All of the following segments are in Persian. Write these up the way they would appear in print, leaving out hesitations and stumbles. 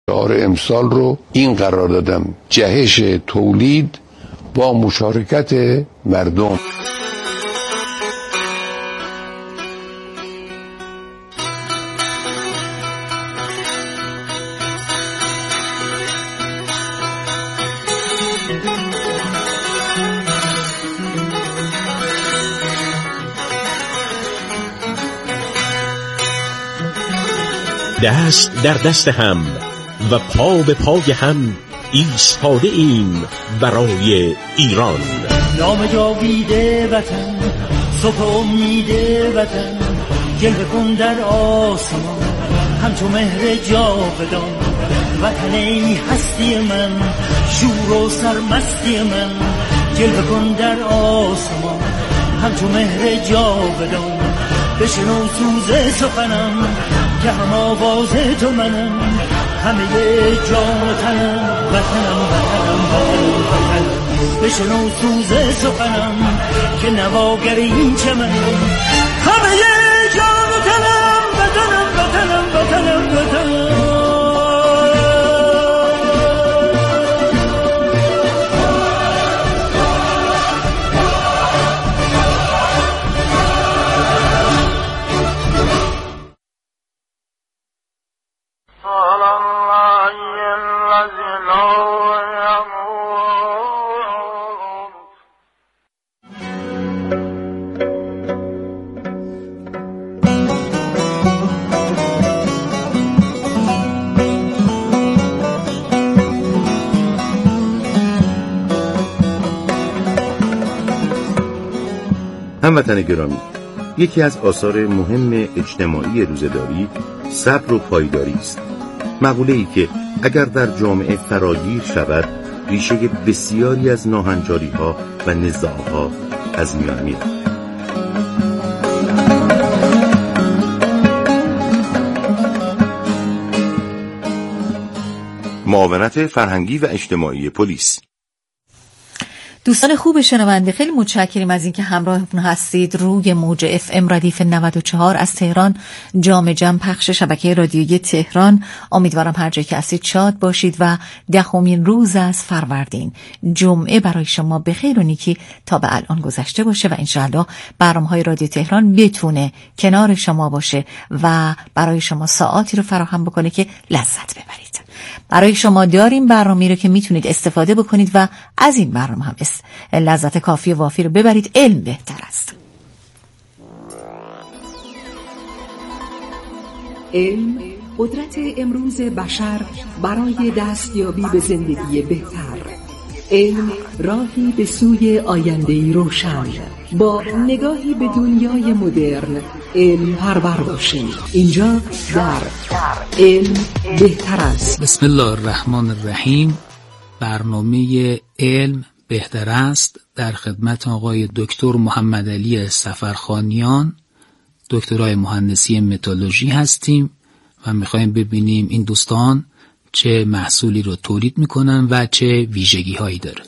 شعار امسال رو این قرار دادم: جهش تولید با مشارکت مردم. دست در دست هم و پا به پای هم ایستاده ایم برای ایران. نام جاویده وطن، صبح امید وطن، جلوه کن در آسمان همچو مهر جاودان. وطن ای هستی من، شور و سرمستی من، جلوه کن در آسمان همچو مهر جاودان. بشنو سوز سخنم که هم آواز تو منم، همه جان و تنم وطنم وطنم وطنم وطنم. بشنو سوز سخنم که نواگر این چمنم، همه جان و تنم وطنم وطنم وطنم وطنم. هموطن گرامی، یکی از آثار مهم اجتماعی روزه‌داری صبر و پایداری است. مقوله‌ای که اگر در جامعه فراگیر شود، ریشه بسیاری از ناهنجاری‌ها و نزاع‌ها از میان می‌رود. معاونت فرهنگی و اجتماعی پلیس. دوستان خوب شنونده، خیلی متشکریم از اینکه همراهمون هستید. روی موج FM ردیف 94 از تهران، جام جم پخش شبکه رادیویی تهران. امیدوارم هر جایی که هستید شاد باشید و 10مین روز از فروردین، جمعه برای شما به خیر و نیکی تا به الان گذشته باشه و انشاءالله برنامه‌های رادیو تهران بتونه کنار شما باشه و برای شما ساعاتی رو فراهم بکنه که لذت ببرید. برای شما داریم برنامه‌ای رو که میتونید استفاده بکنید و از این برنامه هم لذت کافی و وافی رو ببرید. علم بهتر است. علم قدرت امروز بشر برای دستیابی به زندگی بهتر. علم راهی به سوی آینده‌ای روشن. با نگاهی به دنیای مدرن علم پرور باشید. اینجا در علم بهتر است. بسم الله الرحمن الرحیم. برنامه علم بهتر است در خدمت آقای دکتر محمد علی سفرخانیان، دکترای مهندسی متالورژی هستیم و میخوایم ببینیم این دوستان چه محصولی رو تولید میکنن و چه ویژگی هایی داره.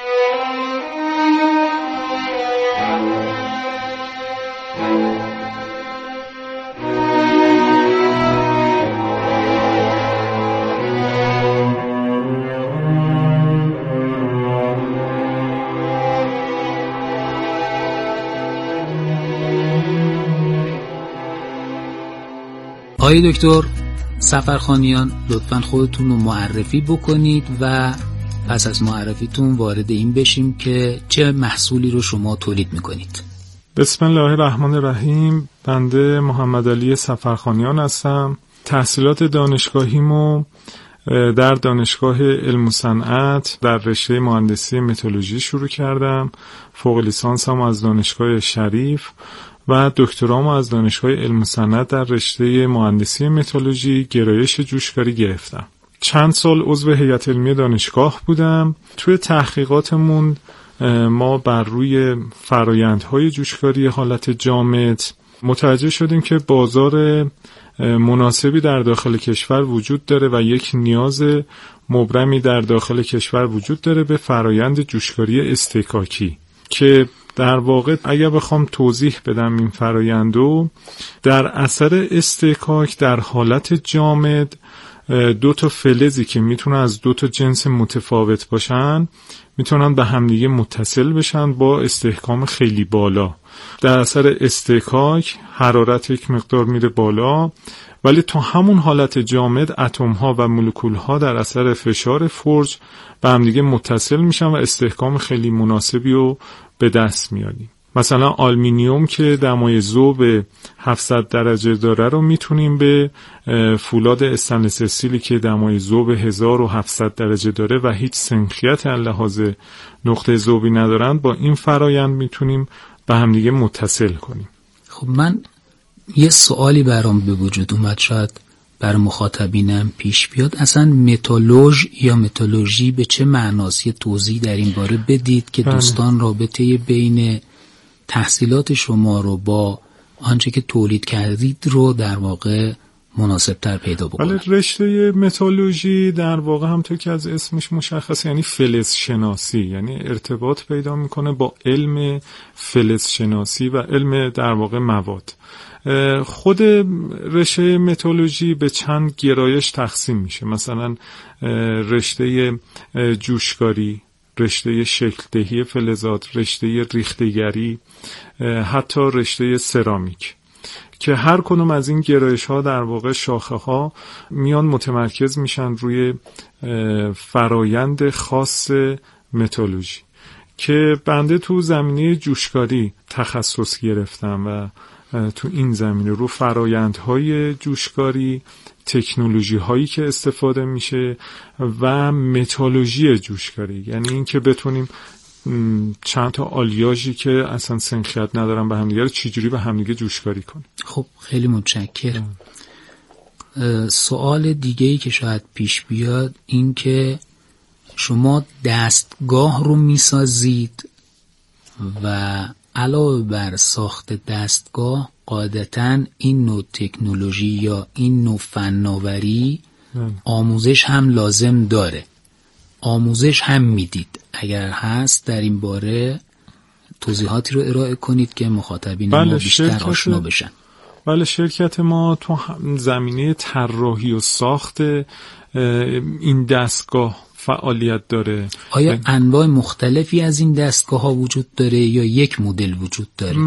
آقای دکتر سفرخانیان، لطفاً خودتون رو معرفی بکنید و پس از معرفیتون وارد این بشیم که چه محصولی رو شما تولید میکنید. بسم الله الرحمن الرحیم. بنده محمد علی سفرخانیان هستم. تحصیلات دانشگاهیمو در دانشگاه علم و صنعت در رشته مهندسی متالورژی شروع کردم. فوق لیسانسم از دانشگاه شریف و دکترامو از دانشگاه علم و صنعت در رشته مهندسی متالورژی گرایش جوشکاری گرفتم. چند سال عضو هیئت علمی دانشگاه بودم. توی تحقیقاتمون ما بر روی فرآیندهای جوشکاری حالت جامد متوجه شدیم که بازار مناسبی در داخل کشور وجود داره و یک نیاز مبرمی در داخل کشور وجود داره به فرآیند جوشکاری استکاکی که در واقع اگر بخوام توضیح بدم این فرآیندو، در اثر استکاک در حالت جامد دو تا فلزی که میتونن از دو تا جنس متفاوت باشن میتونن به همدیگه متصل بشن با استحکام خیلی بالا. در اثر استحکاک حرارت یک مقدار میره بالا، ولی تو همون حالت جامد اتم ها و مولکول ها در اثر فشار فرج به همدیگه متصل میشن و استحکام خیلی مناسبی رو به دست میاریم. مثلا آلومینیوم که دمای ذوب 700 درجه داره رو میتونیم به فولاد استنلس استیلی که دمای ذوب 1700 درجه داره و هیچ سنخیت از لحاظ نقطه ذوبی ندارن با این فرایند میتونیم به همدیگه متصل کنیم. خب من یه سوالی برام به وجود اومد، شاید بر مخاطبینم پیش بیاد. اصلا متالورژ یا متالورژی به چه معناست؟ یه توضیح در این باره بدید که دوستان رابطه بین تحصیلات شما رو با آنچه که تولید کردید رو در واقع مناسب‌تر پیدا بکنن. ولی رشته متالورژی در واقع همونطور که از اسمش مشخصه یعنی فلز شناسی، یعنی ارتباط پیدا میکنه با علم فلز شناسی و علم در واقع مواد. خود رشته متالورژی به چند گرایش تقسیم میشه، مثلا رشته جوشکاری، رشته شکل دهی فلزات، رشته ریختگری، حتی رشته سرامیک، که هر کدوم از این گرایش ها در واقع شاخه ها میان متمرکز میشن روی فرایند خاص متالورژی که بنده تو زمینه جوشکاری تخصص گرفتم و تو این زمینه رو فرایندهای جوشکاری، تکنولوژی هایی که استفاده میشه و متالورژی جوشکاری، یعنی این که بتونیم چند تا آلیاژی که اصلا سنخیت ندارن به همدیگه رو چجوری به همدیگه جوشکاری کنیم. خب خیلی متشکرم. سوال دیگه‌ای که شاید پیش بیاد این که شما دستگاه رو میسازید و علاوه بر ساخت دستگاه قاعدتاً این نوع تکنولوژی یا این نوع فناوری آموزش هم لازم داره. آموزش هم میدید؟ اگر هست در این باره توضیحاتی رو ارائه کنید که مخاطبین ما بیشتر آشنا بشن. بله، شرکت ما تو زمینه طراحی و ساخت این دستگاه فعالیت داره. آیا انواع مختلفی از این دستگاه ها وجود داره یا یک مدل وجود داره؟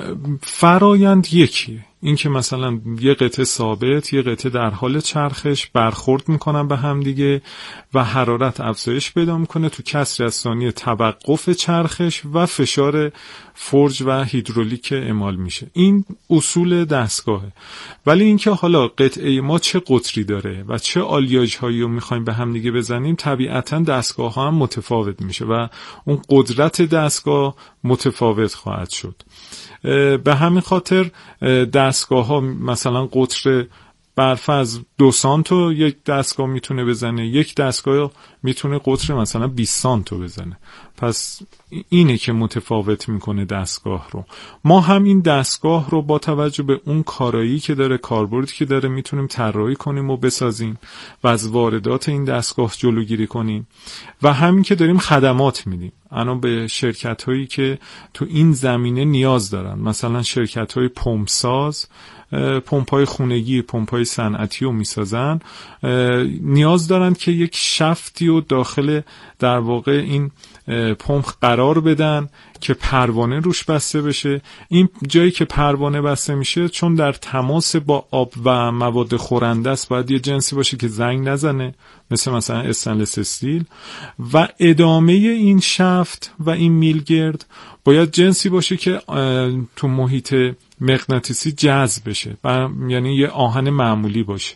فرایند یکیه، این که مثلا یه قطعه ثابت، یه قطعه در حال چرخش برخورد میکنن به هم دیگه و حرارت افزایش پیدا میکنه، تو کسر از ثانیه توقف چرخش و فشار فرج و هیدرولیک اعمال میشه. این اصول دستگاهه. ولی اینکه حالا قطعه ما چه قطری داره و چه آلیاژ هایی رو میخوایم به هم دیگه بزنیم، طبیعتا دستگاه ها هم متفاوت میشه و اون قدرت دستگاه متفاوت خواهد شد. به همین خاطر دستگاه ها مثلا قطر برفرض 2 سانتو یک دستگاه میتونه بزنه، یک دستگاه میتونه قطر مثلا 20 سانتو بزنه. پس اینه که متفاوت میکنه دستگاه رو. ما هم این دستگاه رو با توجه به اون کارایی که داره، کاربردی که داره، میتونیم طراحی کنیم و بسازیم و از واردات این دستگاه جلوگیری کنیم و همین که داریم خدمات میدیم الان به شرکت هایی که تو این زمینه نیاز دارن، مثلا شرکت های پمپساز، پمپ‌های خونگی، پمپ‌های صنعتی رو میسازن، نیاز دارن که یک شفتی رو داخل در واقع این پمپ قرار بدن که پروانه روش بسته بشه. این جایی که پروانه بسته میشه چون در تماس با آب و مواد خورنده است، باید یه جنسی باشه که زنگ نزنه، مثلا استنلس استیل، و ادامه این شفت و این میلگرد باید جنسی باشه که تو محیط مغناطیسی جذب بشه، یعنی یه آهن معمولی باشه.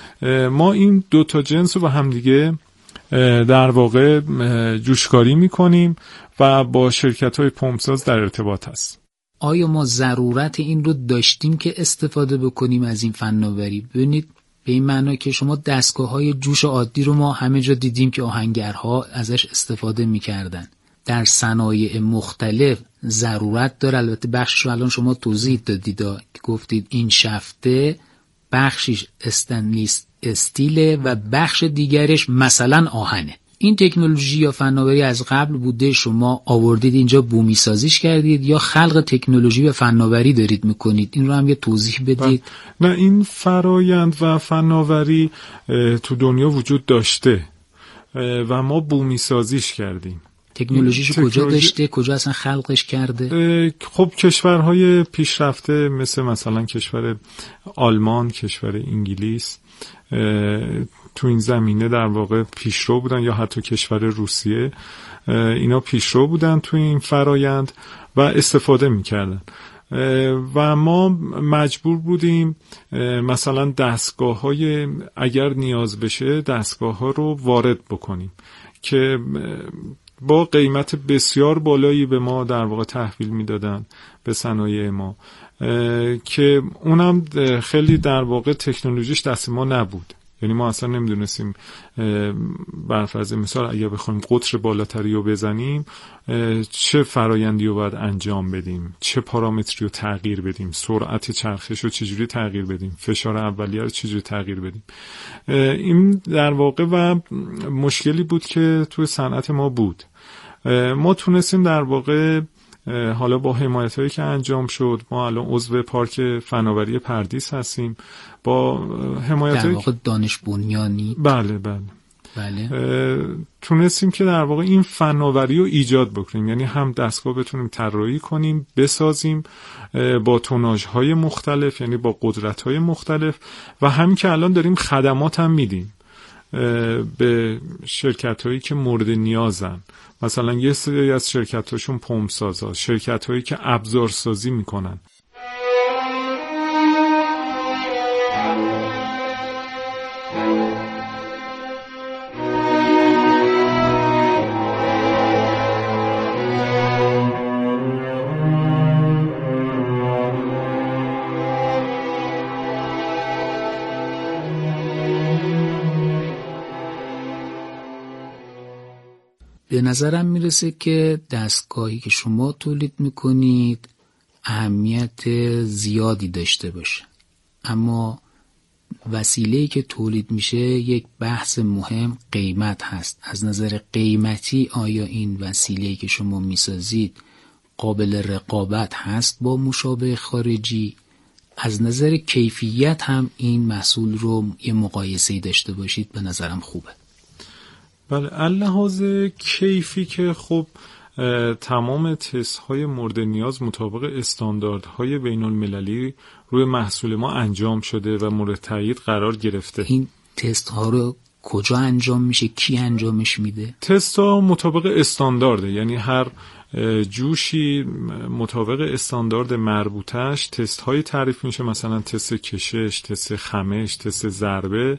ما این 2 تا جنس رو با هم دیگه در واقع جوشکاری میکنیم و با شرکت‌های پمپساز در ارتباط هست. آیا ما ضرورت این رو داشتیم که استفاده بکنیم از این فناوری؟ ببینید به این معنی که شما دستگاه‌های جوش عادی رو ما همه جا دیدیم که آهنگرها ازش استفاده میکردن. در صنایع مختلف ضرورت داره. البته بخشش رو الان شما توضیح دادید که گفتید این شفته بخشش استنلیس استیله و بخش دیگرش مثلا آهنه. این تکنولوژی یا فناوری از قبل بوده، شما آوردید اینجا بومی سازیش کردید، یا خلق تکنولوژی و فناوری دارید میکنید؟ این رو هم یه توضیح بدید. نه، این فرایند و فناوری تو دنیا وجود داشته و ما بومی سازیش کردیم. تکنولوژیشو کجا داشته؟ کجا اصلا خلقش کرده؟ خب کشورهای پیشرفته مثلا کشور آلمان، کشور انگلیس تو این زمینه در واقع پیشرو بودن، یا حتی کشور روسیه، اینا پیشرو بودن تو این فرایند و استفاده میکردن و ما مجبور بودیم مثلا دستگاه‌های اگر نیاز بشه دستگاه‌ها رو وارد بکنیم که با قیمت بسیار بالایی به ما در واقع تحویل میدادن به صنایع ما، که اونم خیلی در واقع تکنولوژیش دست ما نبود. یعنی ما اصلا نمیدونستیم بر فرض مثال اگه بخوایم قطر بالاتری رو بزنیم چه فرایندی رو باید انجام بدیم، چه پارامتری رو تغییر بدیم، سرعت چرخش رو چجوری تغییر بدیم، فشار اولیه رو چجوری تغییر بدیم. این در واقع و مشکلی بود که توی صنعت ما بود. ما تونستیم در واقع حالا با حمایت‌هایی که انجام شد، ما الان عضو پارک فناوری پردیس هستیم با حمایت در واقع دانش بنیانی. بله تونستیم که در واقع این فناوری رو ایجاد بکنیم، یعنی هم دستگاه بتونیم طراحی کنیم، بسازیم با توناژهای مختلف، یعنی با قدرت‌های مختلف، و همین که الان داریم خدمات هم میدیم به شرکت‌هایی که مورد نیازن. مثلا یه سری از شرکت‌هاشون پمپ سازا، شرکت‌هایی که ابزارسازی میکنن. به نظرم میرسه که دستگاهی که شما تولید میکنید اهمیت زیادی داشته باشه، اما وسیله‌ای که تولید میشه یک بحث مهم قیمت هست. از نظر قیمتی آیا این وسیله‌ای که شما میسازید قابل رقابت هست با مشابه خارجی؟ از نظر کیفیت هم این محصول رو یه مقایسه‌ای داشته باشید، به نظرم خوبه. بله، اللحاظ کیفی که خب تمام تست های مورد نیاز مطابق استانداردهای بین المللی روی محصول ما انجام شده و مورد تایید قرار گرفته. این تست ها رو کجا انجام میشه؟ کی انجامش میده؟ تست ها مطابق استاندارده، یعنی هر جوشی مطابق استاندارد مربوطش تست های تعریف میشه، مثلا تست کشش، تست خمش، تست ضربه،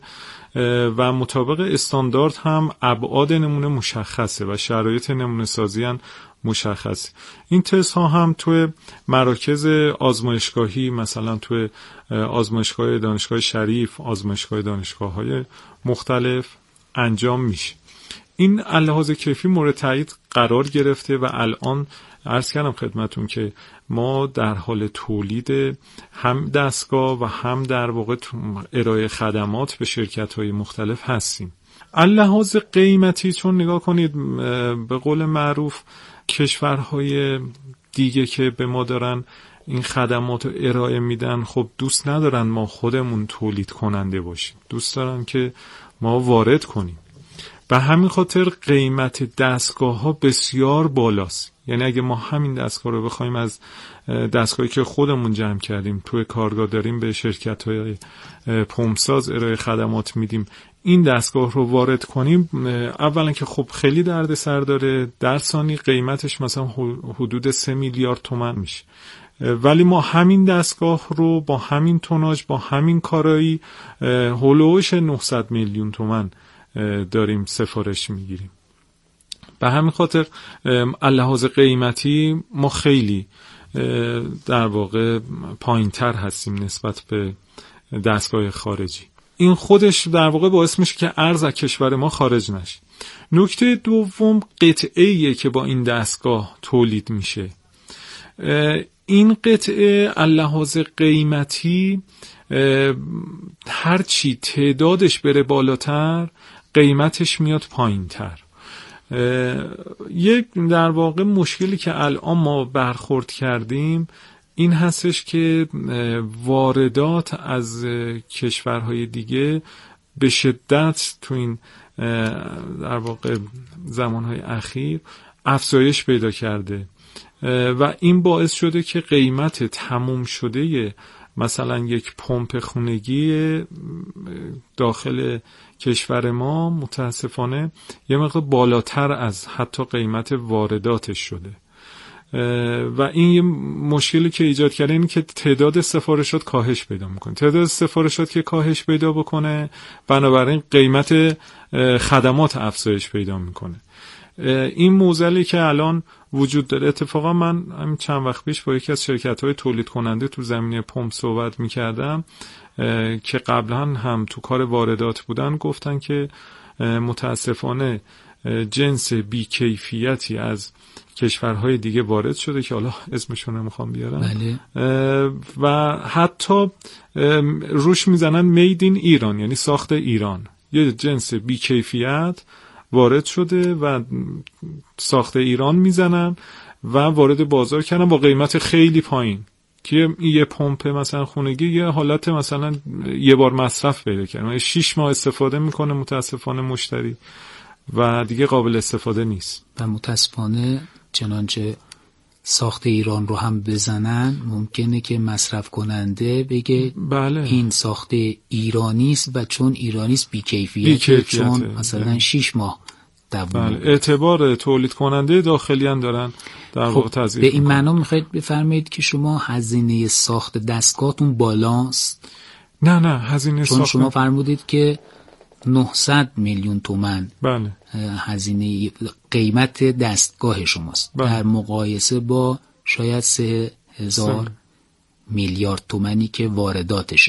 و مطابق استاندارد هم ابعاد نمونه مشخصه و شرایط نمونه سازی هم مشخصه. این تست ها هم توی مراکز آزمایشگاهی، مثلا توی آزمایشگاه دانشگاه شریف، آزمایشگاه دانشگاه های مختلف انجام میشه. این لحاظ کیفی مورد تایید قرار گرفته و الان عرض کردم خدمتون که ما در حال تولید هم دستگاه و هم در واقع ارائه خدمات به شرکت‌های مختلف هستیم. لحاظ قیمتی چون نگاه کنید به قول معروف کشورهای دیگه که به ما دارن این خدمات رو ارائه میدن خب دوست ندارن ما خودمون تولید کننده باشیم، دوست دارن که ما وارد کنیم. به همین خاطر قیمت دستگاه ها بسیار بالاست. یعنی اگه ما همین دستگاه رو بخوایم از دستگاهی که خودمون جمع کردیم توی کارگاه داریم به شرکت های پمپساز ارائه خدمات میدیم، این دستگاه رو وارد کنیم، اولا که خب خیلی دردسر داره، در ثانی قیمتش مثلا حدود 3 میلیارد تومان میشه، ولی ما همین دستگاه رو با همین توناژ با همین کارایی هولوش 900 میلیون تومان داریم سفارش میگیریم. به همین خاطر لحاظ قیمتی ما خیلی در واقع پایین‌تر هستیم نسبت به دستگاه خارجی. این خودش در واقع باعث میشه که ارز از کشور ما خارج نشه. نکته دوم قطعه‌ایه که با این دستگاه تولید میشه. این قطعه لحاظ قیمتی هرچی تعدادش بره بالاتر قیمتش میاد پایین‌تر. یک در واقع مشکلی که الان ما برخورد کردیم این هستش که واردات از کشورهای دیگه به شدت تو این در واقع زمانهای اخیر افزایش پیدا کرده و این باعث شده که قیمت تموم شده مثلا یک پمپ خونگی داخل کشور ما متاسفانه یه مقدار بالاتر از حتی قیمت وارداتش شده و این یه مشکلی که ایجاد کرده اینه که تعداد سفارشات کاهش پیدا میکنه. تعداد سفارشات که کاهش پیدا بکنه بنابراین قیمت خدمات افزایش پیدا میکنه. این معضلی که الان وجود داره، اتفاقا من همین چند وقت پیش با یکی از شرکت‌های تولید کننده تو زمینه پمپ صحبت میکردم که قبلا هم تو کار واردات بودن، گفتن که متاسفانه جنس بیکیفیتی از کشورهای دیگه وارد شده که حالا اسمشون نمیخوام بیارم. بله. و حتی روش میزنن مید این ایران، یعنی ساخت ایران. یه جنس بیکیفیت وارد شده و ساخت ایران میزنن و وارد بازار کردن با قیمت خیلی پایین که یه پمپ مثلا خونگی یه حالت مثلا یه بار مصرف پیدا کنه، 6 ماه استفاده میکنه متاسفانه مشتری و دیگه قابل استفاده نیست. و متاسفانه چنانچه ساخت ایران رو هم بزنن ممکنه که مصرف کننده بگه بله. این ساخت ایرانی است و چون ایرانی است بی‌کیفیته، چون مثلا 6 ماه دوام. بله. اعتبار تولید کننده داخلی هم دارن در واقع تضعیف. به این معنا میخواید بفرمایید که شما هزینه ساخت دستگاهتون بالاست؟ نه هزینه چون ساخت، شما فرمودید که 900 میلیون تومان بله. هزینه قیمت دستگاه شماست، بله. در مقایسه با شاید 3000 میلیارد تومانی که وارداتشه.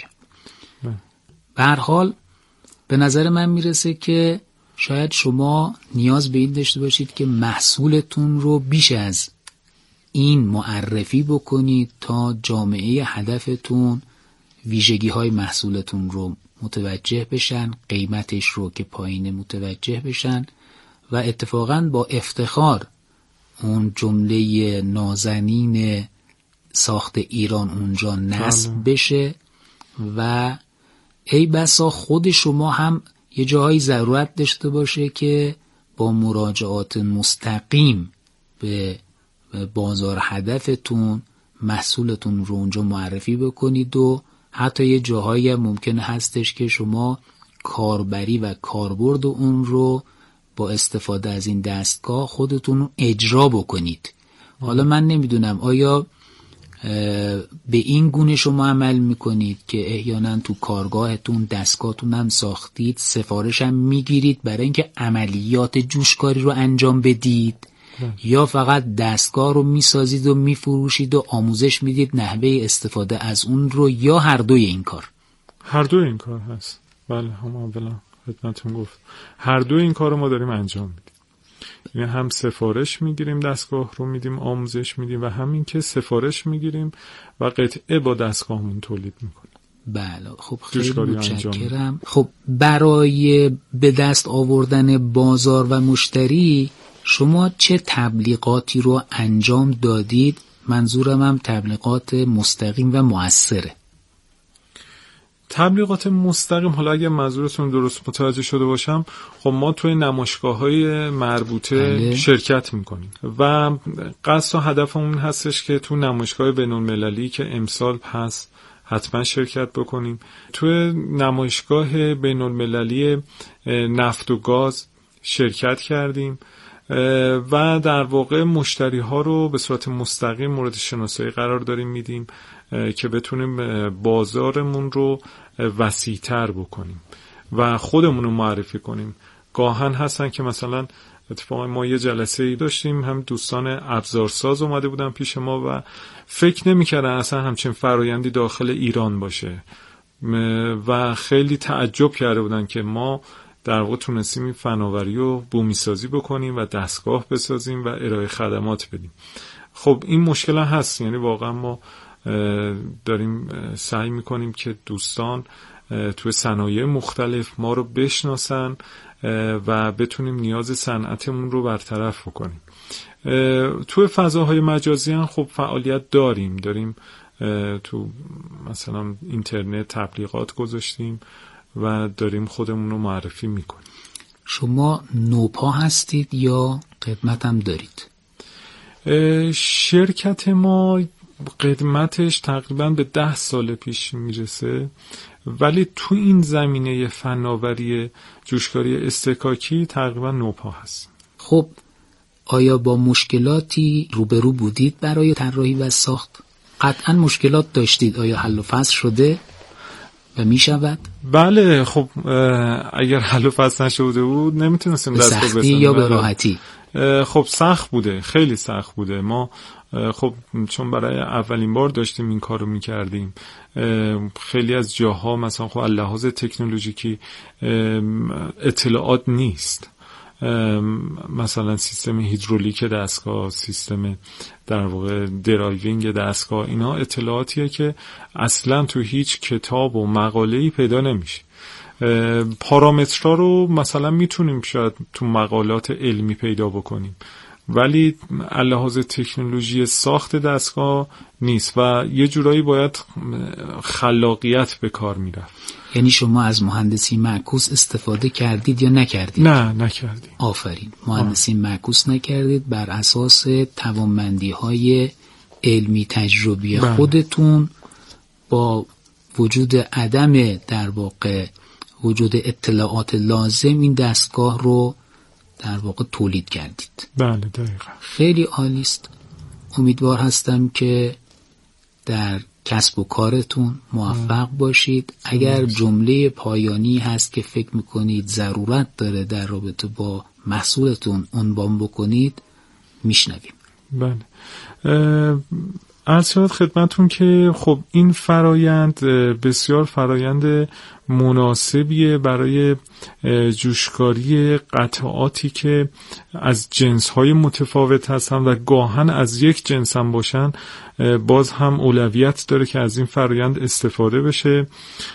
به هر حال به نظر من میرسه که شاید شما نیاز به این داشته باشید که محصولتون رو بیش از این معرفی بکنید تا جامعه هدفتون ویژگی های محصولتون رو متوجه بشن، قیمتش رو که پایینه متوجه بشن و اتفاقاً با افتخار اون جمله نازنین ساخت ایران اونجا نصب بشه و ای بسا خود شما هم یه جایی ضرورت داشته باشه که با مراجعات مستقیم به بازار هدفتون محصولتون رو اونجا معرفی بکنید و حتی یه جاهایی ممکن هستش که شما کاربری و کاربرد اون رو با استفاده از این دستگاه خودتون اجرا بکنید. حالا من نمیدونم آیا به این گونه شما عمل میکنید که احیانا تو کارگاهتون دستگاهتون هم ساختید، سفارش هم میگیرید برای اینکه عملیات جوشکاری رو انجام بدید یا فقط دستگاه رو میسازید و میفروشید و آموزش میدید نحوه استفاده از اون رو، یا هر دوی این کار؟ هر دوی این کار هست. بله، هم اولا خدمتتون گفت هر دوی این کار رو ما داریم انجام میدیم. یعنی هم سفارش میگیریم دستگاه رو میدیم آموزش میدیم و همین که سفارش میگیریم و قطعه با دستگاهمون تولید میکنیم. بله، خب خیلی متشکرم. خب برای به دست آوردن بازار و مشتری شما چه تبلیغاتی رو انجام دادید؟ منظورم هم تبلیغات مستقیم و مؤثره. تبلیغات مستقیم، حالا اگه منظورتون درست متوجه شده باشم، خب ما توی نمایشگاه‌های مربوطه شرکت میکنیم و قصد و هدفمون هستش که تو نمایشگاه بین‌المللی که امسال هست حتما شرکت بکنیم. توی نمایشگاه بین‌المللی نفت و گاز شرکت کردیم و در واقع مشتری ها رو به صورت مستقیم مورد شناسایی قرار داریم میدیم که بتونیم بازارمون رو وسیع‌تر بکنیم و خودمون رو معرفی کنیم. گاهن هستن که مثلا اتفاقا ما یه جلسه‌ای داشتیم، هم دوستان ابزارساز اومده بودن پیش ما و فکر نمی‌کردن اصلا همچین فرایندی داخل ایران باشه و خیلی تعجب کرده بودن که ما در واقع تونستیم این فناوری رو بومی‌سازی بکنیم و دستگاه بسازیم و ارائه خدمات بدیم. خب این مشکل هست، یعنی واقعا ما داریم سعی میکنیم که دوستان توی صنایع مختلف ما رو بشناسن و بتونیم نیاز صنعتمون رو برطرف بکنیم. تو فضاهای مجازی هم خب فعالیت داریم تو مثلا اینترنت تبلیغات گذاشتیم و داریم خودمون رو معرفی میکنیم. شما نوپا هستید یا خدمت هم دارید؟ شرکت ما قدمتش تقریبا به 10 سال پیش میرسه، ولی تو این زمینه فناوری جوشکاری استکاکی تقریبا نوپا هست. خب آیا با مشکلاتی روبرو بودید برای طراحی و ساخت؟ قطعا مشکلات داشتید. آیا حل و فصل شده و می شود؟ بله، خب اگر حل و فصل نشده بود نمیتونستیم دست رو بزنیم. سختی یا به راحتی؟ خب سخت بوده، خیلی سخت بوده. ما خب چون برای اولین بار داشتیم این کار رو میکردیم، خیلی از جاها مثلا خب لحاظ تکنولوژیکی اطلاعات نیست، مثلا سیستم هیدرولیک دستگاه، سیستم در واقع درایوینگ دستگاه، اینا اطلاعاتیه که اصلا تو هیچ کتاب و مقاله‌ای پیدا نمیشه. پارامترها رو مثلا میتونیم شاید تو مقالات علمی پیدا بکنیم، ولی لحاظ تکنولوژی ساخت دستگاه نیست و یه جورایی باید خلاقیت به کار میرفت. یعنی شما از مهندسی معکوس استفاده کردید یا نکردید؟ نه، نکردیم. آفرین. مهندسی معکوس نکردید، بر اساس توانمندی‌های علمی تجربی خودتون با وجود عدم در واقع وجود اطلاعات لازم این دستگاه رو در واقع تولید کردید. بله دقیقا. خیلی عالی است. امیدوار هستم که در کسب و کارتون موفق باشید. اگر جمله پایانی هست که فکر میکنید ضرورت داره در رابطه با محصولتون عنوان بکنید میشنویم. بله، عرض شد خدمتون که خب این فرایند بسیار فرایند مناسبیه برای جوشکاری قطعاتی که از جنس‌های متفاوت هستن و گاهن از یک جنس هم باشن. باز هم اولویت داره که از این فرایند استفاده بشه.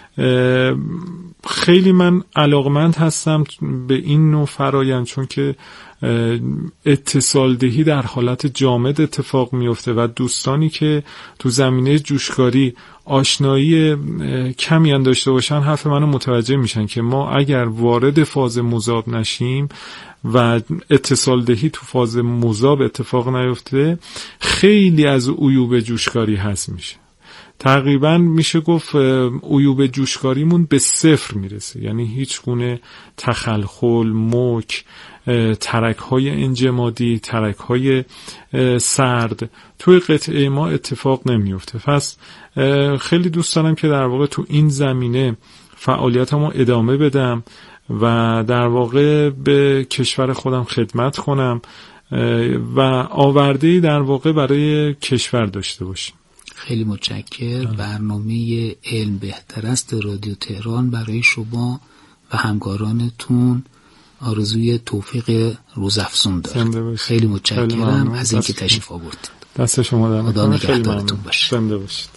خیلی من علاقمند هستم به این نوع فرایند، چون که اتصال دهی در حالت جامد اتفاق میفته و دوستانی که تو زمینه جوشکاری آشنایی کمی هم داشته باشن حرف منو متوجه میشن که ما اگر وارد فاز مذاب نشیم و اتصال دهی تو فاز مذاب اتفاق نیفته، خیلی از عیوب جوشکاری هست میشه. تقریبا میشه گفت عیوب جوشکاریمون به 0 میرسه، یعنی هیچ گونه تخلخل، موک، ترک‌های انجمادی، ترک‌های سرد توی قطعه ما اتفاق نمیفته. پس خیلی دوست دارم که در واقع تو این زمینه فعالیتمو ادامه بدم و در واقع به کشور خودم خدمت کنم و آورده‌ای در واقع برای کشور داشته باشیم. خیلی متشکرم. برنامه علم بهتر است رادیو تهران برای شما و همکارانتون آرزوی توفیق روزافزون داره. خیلی متشکرم از اینکه تشریف آوردید. دست شما در خدا نگهدارتون باشه. زنده باشید.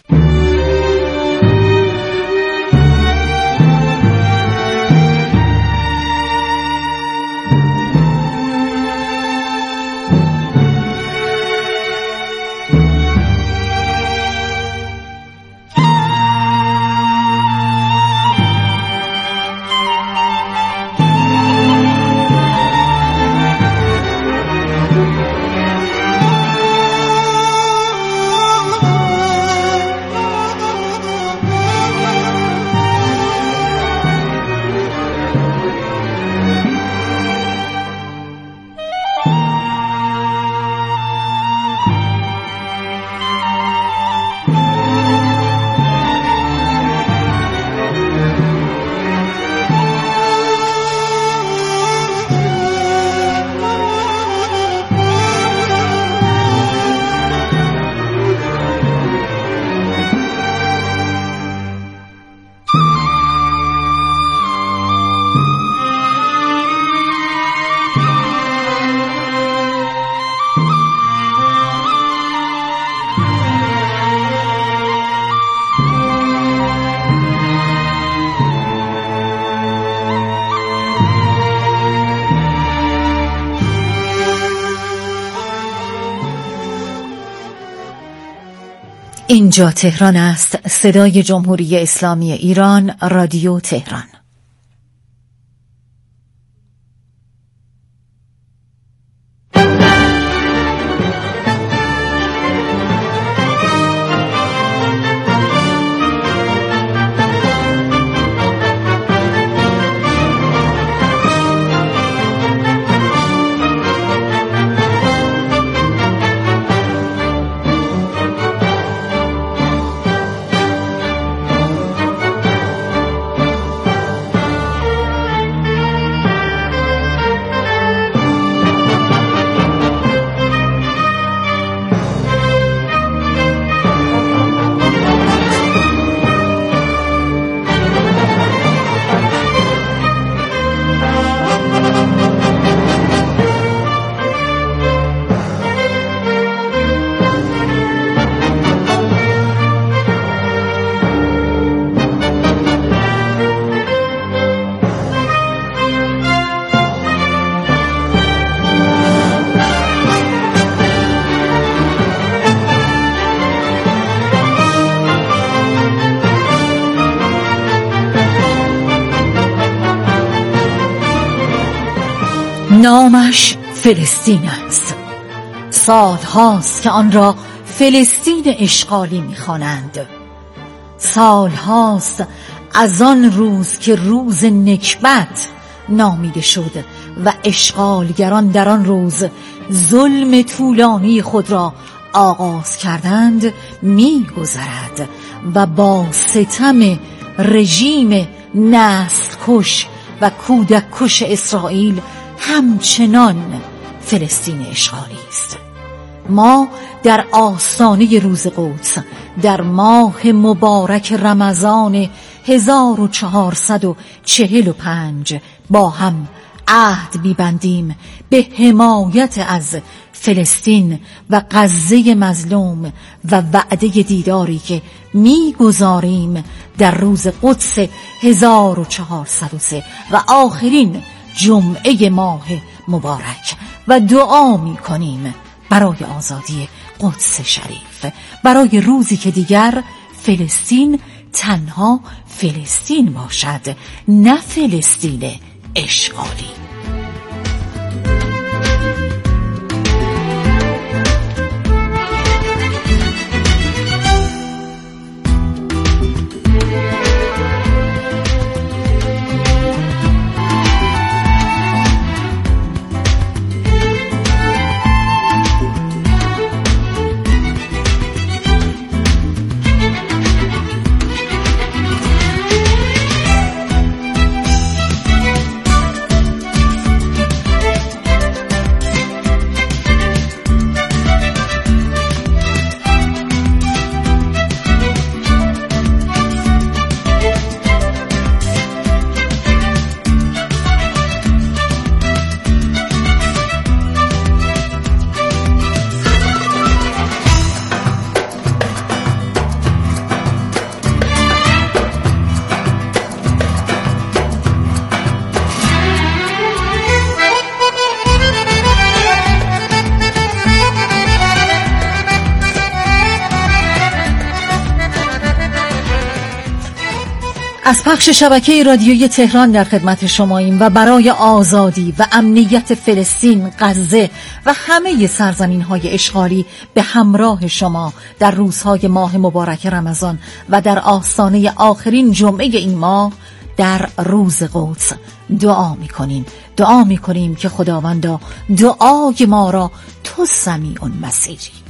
اینجا تهران است، صدای جمهوری اسلامی ایران، رادیو تهران. نامش فلسطین است. سال هاست که آن را فلسطین اشغالی می‌خوانند. سال هاست از آن روز که روز نکبت نامیده شد و اشغالگران در آن روز ظلم طولانی خود را آغاز کردند می‌گذرد و با ستم رژیم نسل کش و کودک کش اسرائیل همچنان فلسطین اشغالی است. ما در آستانه روز قدس در ماه مبارک رمضان 1445 با هم عهد می‌بندیم به حمایت از فلسطین و غزه مظلوم و وعده دیداری که می‌گذاریم در روز قدس 1403 و آخرین جمعه ماه مبارک و دعا می‌کنیم برای آزادی قدس شریف، برای روزی که دیگر فلسطین تنها فلسطین باشد، نه فلسطین اشغالی. از پخش شبکه رادیویی تهران در خدمت شماییم و برای آزادی و امنیت فلسطین، غزه و همه سرزمین‌های اشغالی به همراه شما در روزهای ماه مبارک رمضان و در آستانه آخرین جمعه این ماه در روز قدس دعا می‌کنیم که خداوندا دعای ما را تو سمیع مسیری